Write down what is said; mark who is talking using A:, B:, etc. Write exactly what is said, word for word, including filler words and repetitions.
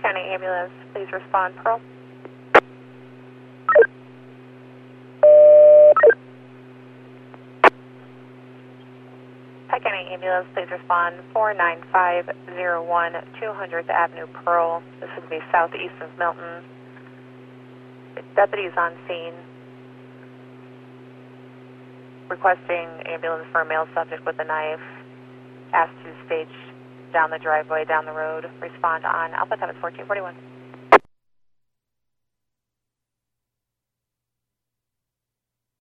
A: County Ambulance, please respond. Pearl. Pike County Ambulance, please respond. four nine five zero one, two hundredth Avenue, Pearl. This would be southeast of Milton. Deputies on scene requesting ambulance for a male subject with a knife. Asked to stage down the driveway, down the road. Respond on Alpha Thomas fourteen forty-one.